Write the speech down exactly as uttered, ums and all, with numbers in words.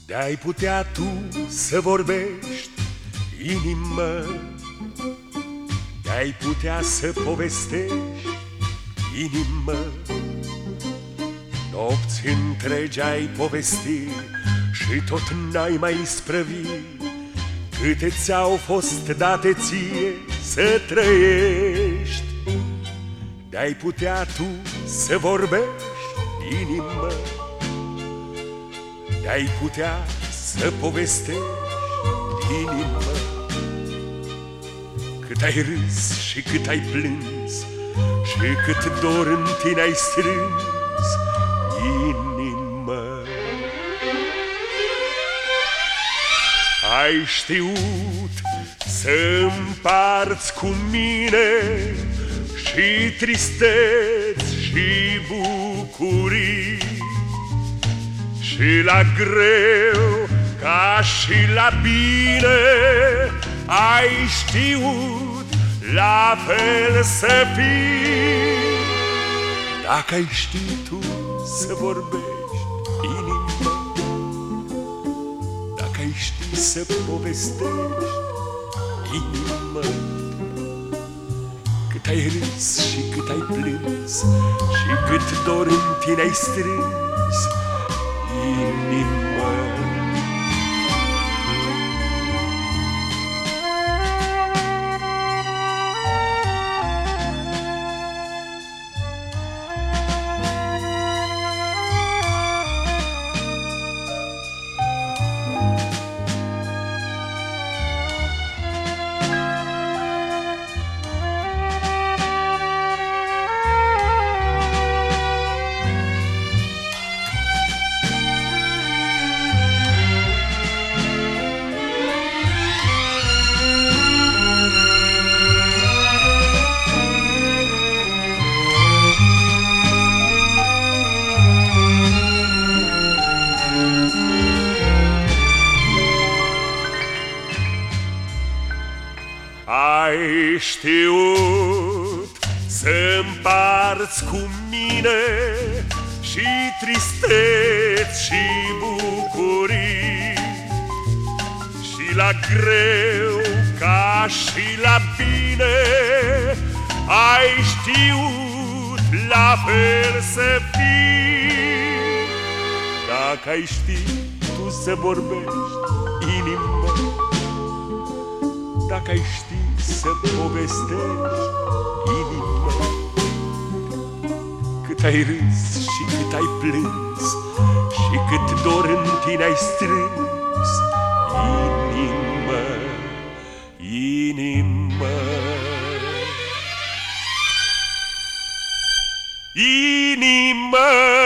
De-ai putea tu să vorbești, inimă, de-ai putea să povestești, inimă, nopți întregi ai povesti și tot n-ai mai isprăvi câte ți-au fost date ție să trăiești. De-ai putea tu să vorbești, inimă, de-ai putea să povestești, inimă, cât ai râs și cât ai plâns și cât dor în tine ai strâns, inimă. Ai știut să împarți cu mine și tristeți și bucurii, și la greu ca și la bine ai știut la fel să fii. Dacă ai ști tu să vorbești, inimă, dacă ai ști să povestești, inimă, cât ai râs și cât ai plâns și cât dor în tine ai strâns, inimă. Ai știut să împarți cu mine și tristeți și bucurii, și la greu ca și la bine ai știut la fel să fii. Dacă ai ști tu să vorbești, inimă, dacă ai ști să povestești, inimă, cât ai râs și cât ai plâns și cât dor în tine ai strâns, inimă, inimă, inimă.